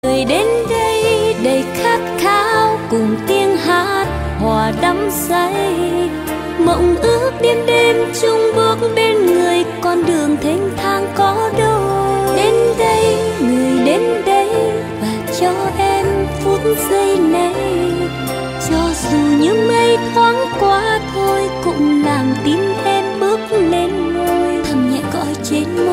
Người đến đây đầy khát khao cùng tiếng hát hòa đắm say, mộng ước đêm đêm chung bước bên người, con đường thênh thang có đâu. Đến đây, người đến đây và cho em phút giây này, cho dù như mây thoáng qua thôi cũng làm tim em bước lên ngôi, thầm nhẹ gọi trên môi.